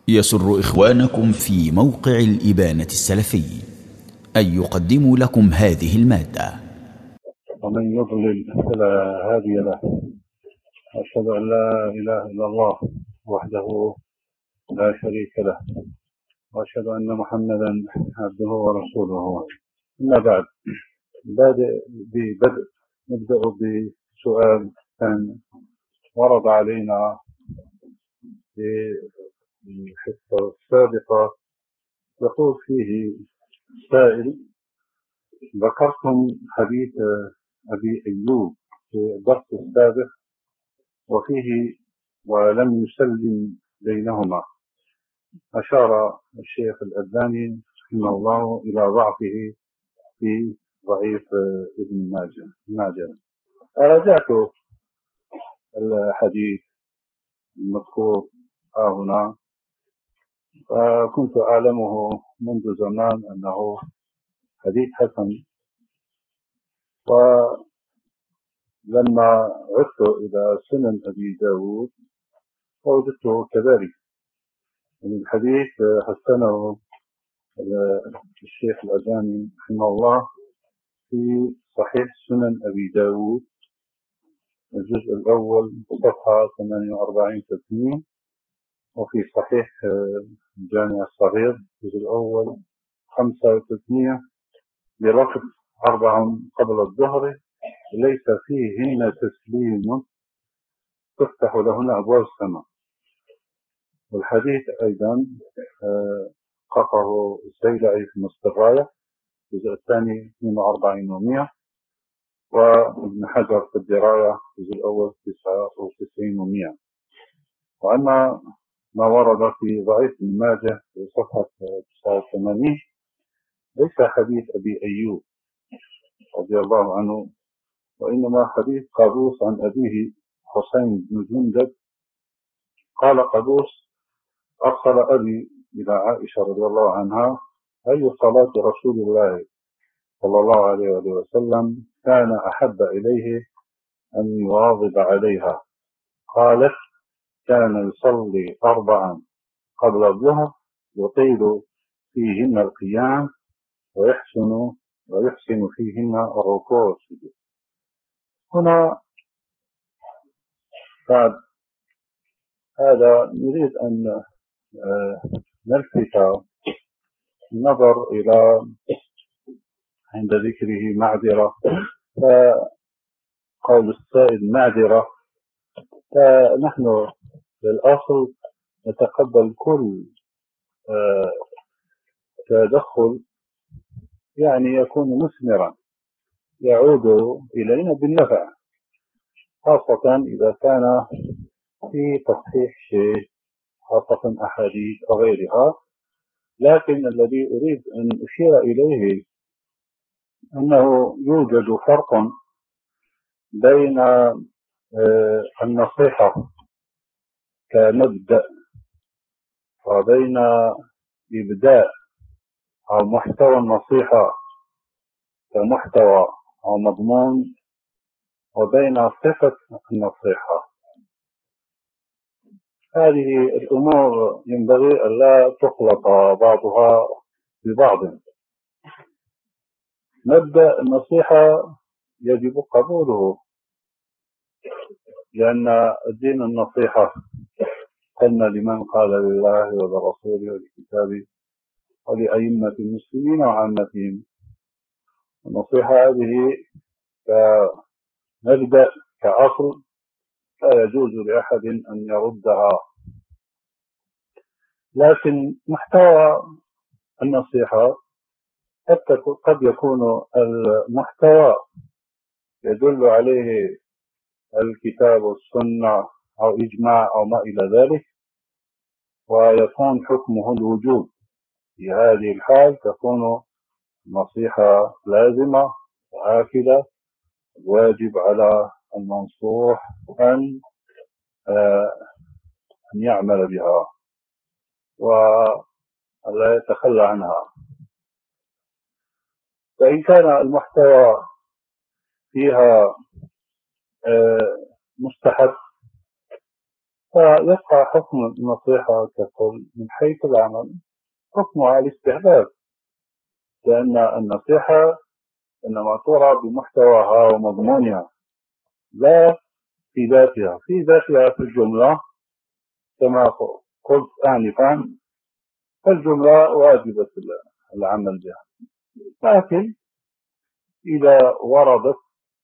يسر إخوانكم في موقع الإبانة السلفي أن يقدموا لكم هذه المادة. ومن يضلل فلا هادي له، أشهد أن لا إله إلا الله وحده لا شريك له، وأشهد أن محمدا عبده ورسوله. أما بعد، نبدأ بسؤال كان ورد علينا في الحصة السابقة. يقول فيه سائل: ذكرتم حديث أبي أيوب في الدرس السابق وفيه ولم يسلم بينهما. أشار الشيخ الألباني رحمه الله إلى ضعفه في ضعيف ابن ماجه. راجعت الحديث المذكور هنا، فكنت أعلمه منذ زمان أنه حديث حسن، ولما عدت إلى سنن أبي داود فوجدته كذلك. الحديث حسنه الشيخ الألباني رحمه الله في صحيح سنن أبي داود الجزء الأول صفحة 48-50، وفي صحيح الجامع الصغير الجزء الأول 35 بلفظ 4 قبل الظهر ليس فيهن تسليم تفتح لهن أبواب السماء. والحديث أيضا قطعه السيلعي في نصف الراية الجزء الثاني 42 و100، وابن حجر في الدراية الجزء الأول 99 و100. وأما ما ورد في ضعيف ابن ماجه في صفحة 89 ليس حديث أبي أيوب رضي الله عنه، وإنما حديث قابوس عن أبيه حسين بن جندب قال: قابوس: أرسل أبي إلى عائشة رضي الله عنها: أي صلاة رسول الله صلى الله عليه وسلم كان أحب إليه أن يواظب عليها؟ قالت: كان يصلي 4 قبل الظهر يطيل فيهن القيام ويحسن فيهن الركوع والسجود. هنا بعد هذا نريد أن نلفت النظر إلى عند ذكره معذرة، فقول السائل معذرة، فنحن بالأصل نتقبل كل تدخل يعني يكون مثمرا يعود إلينا بالنفع، خاصة إذا كان في تصحيح شيء، خاصة أحاديث وغيرها. لكن الذي أريد أن أشير إليه أنه يوجد فرق بين النصيحة كمبدأ وبين إبداء أو محتوى النصيحة كمحتوى أو مضمون وبين صفة النصيحة. هذه الأمور ينبغي ألا تخلط بعضها ببعض. مبدأ النصيحة يجب قبوله، لأن الدين النصيحة قلنا لمن قال لله ولرسوله ولكتابه ولأئمة المسلمين وعامتهم. النصيحة هذه كمبدأ كأصل لا يجوز لأحد أن يردها، لكن محتوى النصيحة قد يكون المحتوى يدل عليه الكتاب والسنة أو إجماع أو ما إلى ذلك، ويكون حكمه الوجوب. في هذه الحال تكون النصيحة لازمة وآكدة، واجب على المنصوح أن يعمل بها ولا يتخلى عنها. فإن كان المحتوى فيها مستحب فيبقى حكم النصيحة ككل من حيث العمل حكمها الاستحباب، لأن النصيحة إنما ترى بمحتواها ومضمونها لا في ذاتها. في ذاتها في الجملة كما قلت آنفا، فالجملة واجبة العمل بها، لكن إذا وردت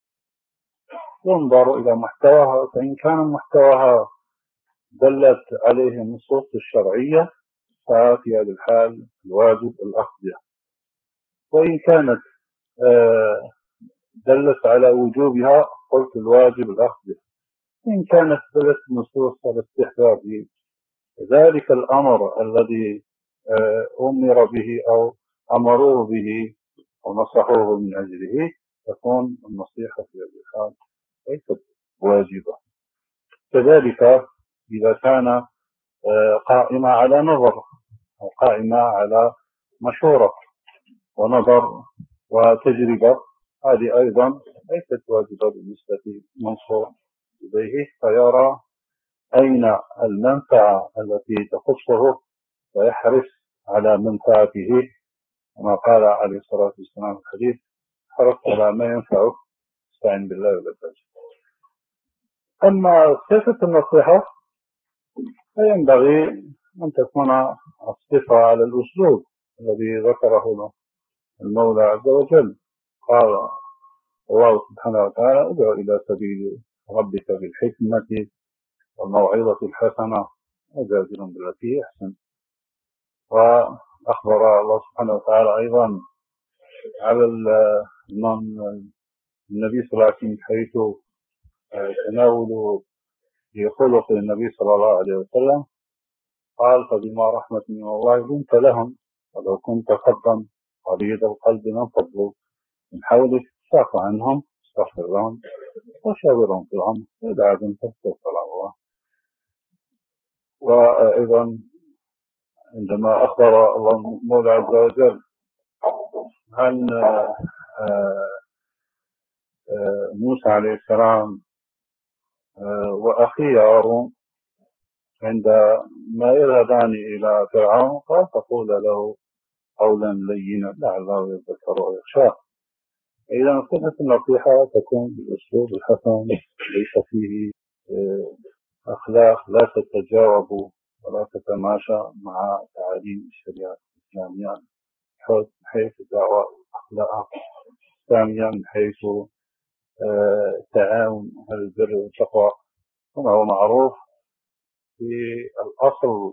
ينظر إلى محتواها، فإن كان محتواها دلت عليه النصوص الشرعية ففي هذه الحال الواجب الأخذ بها، وإن كانت دلت على وجوبها قلت الواجب الأخذ بها. إن كانت دلت نصوص على استحباب ذلك الأمر الذي أمر به أو أمروه به أو نصحوه من أجله، تكون النصيحة في هذه الحال ليست واجبة. كذلك إذا كان قائمة على نظر أو قائمة على مشورة ونظر وتجربة، هذه أيضا ليست واجبة بالنسبة للمنصور إليه، فيرى أين المنفعة التي تخصه ويحرص على منفعته، كما قال عليه الصلاة والسلام في الحديث: حرص على ما ينفعك، استعن بالله ولا تعجل. أما صفة النصيحة فينبغي أن تكون الصفة على الأسلوب الذي ذكره المولى عز وجل. قال الله سبحانه وتعالى: ادع إلى سبيل ربك بالحكمة والموعظة الحسنة وجادلهم بالتي هي أحسن. وأخبر الله سبحانه وتعالى أيضا على النبي صلى الله عليه وسلم حيث تناول خلق النبي صلى الله عليه وسلم، قال: فبما رحمة من الله لنت لهم ولو كنت فظا غليظ القلب لانفضوا من حولك فاعف عنهم واستغفر لهم وشاورهم في الأمر فإذا عزمت فتوكل على الله. وأيضا عندما أخبر الله المولى عز وجل عن موسى عليه السلام وأخيه هارون عندما يذهبان إلى فرعون، قال: فقول له قولا لينا لعله يذكر أو يخشى. إذا صفة النصيحة تكون بالأسلوب الحسن، ليس فيه أخلاق لا تتجاوب ولا تتماشى مع تعاليم الشريعة الإسلامية، من حيث دعوة الأخلاق الإسلامية، من حيث تعاون على البر والتقوى. كما هو معروف في الأصل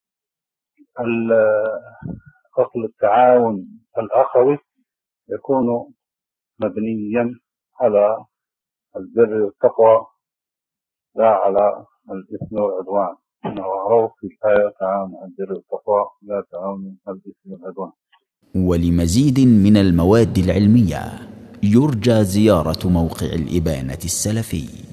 التعاون الأخوي يكون مبنيا على البر والتقوى لا على الإثم والعدوان. إنه معروف في الآية: تعاون على البر والتقوى لا تعاون على الإثم والعدوان. ولمزيد من المواد العلمية يرجى زيارة موقع الإبانة السلفي.